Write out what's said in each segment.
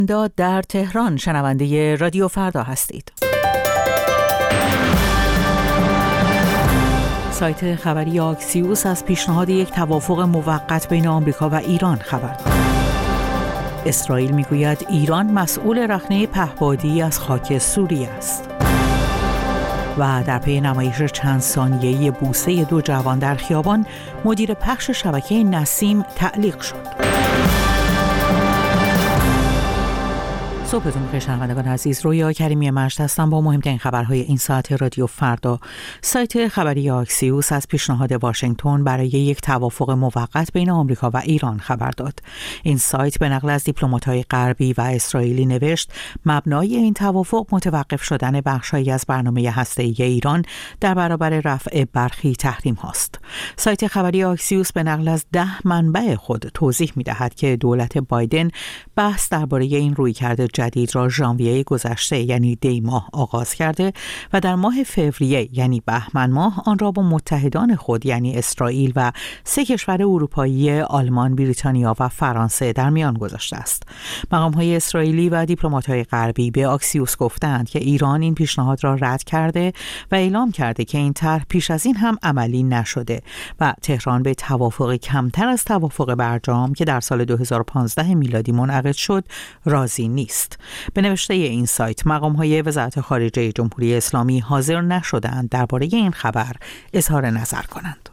در تهران شنونده رادیو فردا هستید. سایت خبری آکسیوس از پیشنهاد یک توافق موقت بین آمریکا و ایران خبر داد. اسرائیل میگوید ایران مسئول رخنه پهپادی از خاک سوریه است. و در پی نمایش چند ثانیه‌ای بوسه دو جوان در خیابان، مدیر پخش شبکه نسیم تعلیق شد. صبحتون بخیر شنوندگان عزیز، رویا کریمی مجد هستم با مهمترین خبرهای این ساعت رادیو فردا. سایت خبری آکسیوس از پیشنهاد واشنگتن برای یک توافق موقت بین آمریکا و ایران خبر داد. این سایت به نقل از دیپلمات‌های غربی و اسرائیلی نوشت مبنای این توافق متوقف شدن بخش‌هایی از برنامه هسته‌ای ایران در برابر رفع برخی تحریم هاست. سایت خبری آکسیوس به نقل از 10 منبع خود توضیح می‌دهد که دولت بایدن بحث درباره این رویکرد جدید را ژانویه گذشته یعنی دی ماه آغاز کرده و در ماه فوریه یعنی بهمن ماه آن را با متحدان خود یعنی اسرائیل و 3 کشور اروپایی آلمان، بریتانیا و فرانسه در میان گذاشته است. مقام‌های اسرائیلی و دیپلمات‌های غربی به آکسیوس گفتند که ایران این پیشنهاد را رد کرده و اعلام کرده که این طرح پیش از این هم عملی نشده و تهران به توافق کمتر از توافق برجام که در سال 2015 میلادی منعقد شد راضی نیست. به نوشته این سایت مقام‌های وزارت خارجه جمهوری اسلامی حاضر نشدند درباره این خبر اظهار نظر کنند.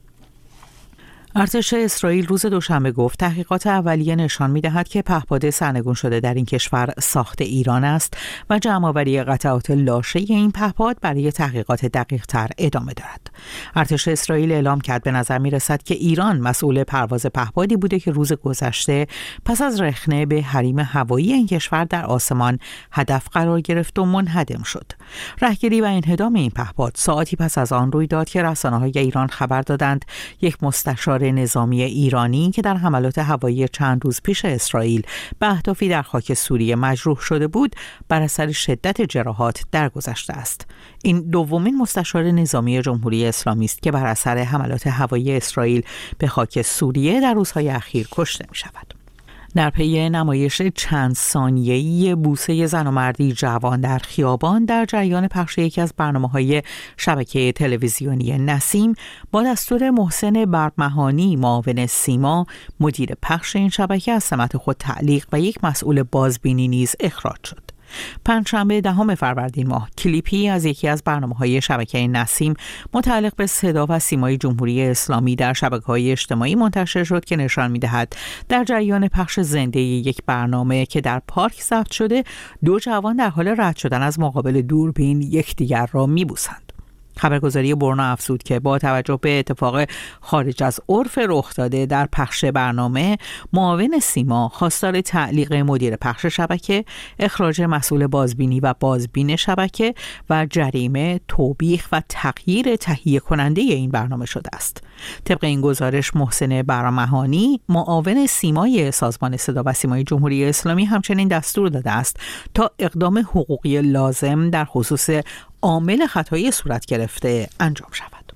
ارتش اسرائیل روز دوشنبه گفت تحقیقات اولیه نشان می‌دهد که پهپاد سرنگون شده در این کشور ساخت ایران است و جمع‌آوری قطعات لاشه این پهپاد برای تحقیقات دقیق‌تر ادامه دارد. ارتش اسرائیل اعلام کرد به نظر می‌رسد که ایران مسئول پرواز پهپادی بوده که روز گذشته پس از رخنه به حریم هوایی این کشور در آسمان هدف قرار گرفت و منهدم شد. راهگیری و انهدام این پهپاد ساعتی پس از آن روی داد که رسانه‌های ایران خبر دادند یک مستشار نظامی ایرانی که در حملات هوایی چند روز پیش اسرائیل به اهدافی در خاک سوریه مجروح شده بود بر اثر شدت جراحات درگذشته است. این دومین مستشار نظامی جمهوری اسلامی است که بر اثر حملات هوایی اسرائیل به خاک سوریه در روزهای اخیر کشته می شود. در پی نمایش چند ثانیه‌ای بوسه زن و مردی جوان در خیابان در جریان پخش یکی از برنامه‌های شبکه تلویزیونی نسیم با دستور محسن برمهانی معاون سیما، مدیر پخش این شبکه از سمت خود تعلیق و یک مسئول بازبینی نیز اخراج شد. پنجشنبه 10 فروردین ماه کلیپی از یکی از برنامه‌های شبکه نسیم متعلق به صدا و سیمای جمهوری اسلامی در شبکه‌های اجتماعی منتشر شد که نشان می‌دهد در جریان پخش زنده یک برنامه که در پارک ضبط شده 2 جوان در حال رد شدن از مقابل دوربین یکدیگر را می‌بوسند. خبرگزاری برنا افزود که با توجه به اتفاق خارج از عرف رخ داده در پخش برنامه، معاون سیما خواستار تعلیق مدیر پخش شبکه، اخراج مسئول بازبینی و بازبین شبکه و جریمه، توبیخ و تغییر تهیه کننده این برنامه شده است. طبق این گزارش محسن برمهانی معاون سیمای سازمان صدا و سیمای جمهوری اسلامی همچنین دستور داده است تا اقدام حقوقی لازم در خصوص عامل خطایی صورت گرفته انجام شود.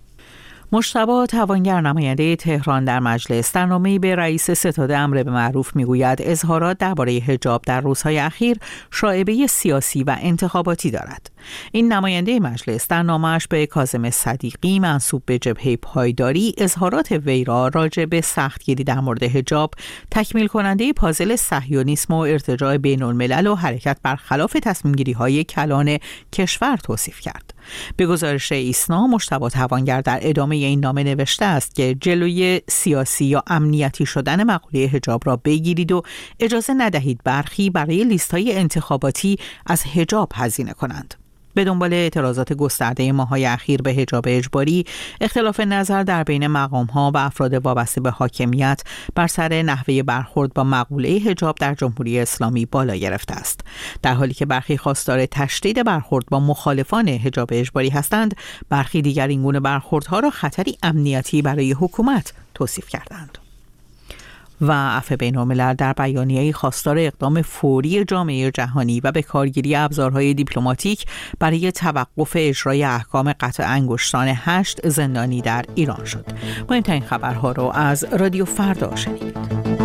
مجتبی توانگر نماینده تهران در مجلس در نامه‌ای به رئیس ستاد امر به معروف میگوید اظهارات درباره حجاب در روزهای اخیر شائبه سیاسی و انتخاباتی دارد. این نماینده مجلس در نامه‌اش به کاظم صدیقی منسوب به جبهه پایداری اظهارات وی را راجع به سختگیری در مورد حجاب تکمیل کننده پازل صهیونیسم و ارتجاع بین‌الملل و حرکت برخلاف تصمیم‌گیری‌های کلان کشور توصیف کرد. به گزارش ایسنا، مجتبی توانگر در ادامه این نامه نوشته است که جلوی سیاسی یا امنیتی شدن مقوله حجاب را بگیرید و اجازه ندهید برخی برای لیست‌های انتخاباتی از حجاب هزینه کنند. به دنبال اعتراضات گسترده ماه‌های اخیر به حجاب اجباری، اختلاف نظر در بین مقام‌ها و افراد وابسته به حاکمیت بر سر نحوه برخورد با مقوله حجاب در جمهوری اسلامی بالا گرفته است. در حالی که برخی خواستار تشدید برخورد با مخالفان حجاب اجباری هستند، برخی دیگر این گونه برخوردها را خطری امنیتی برای حکومت توصیف کردند. و عفو بین‌الملل در بیانیه‌ای خواستار اقدام فوری جامعه جهانی و به کارگیری ابزارهای دیپلماتیک برای توقف اجرای احکام قطع انگشتان 8 زندانی در ایران شد. مهمترین خبرها رو از رادیو فردا شنیدید.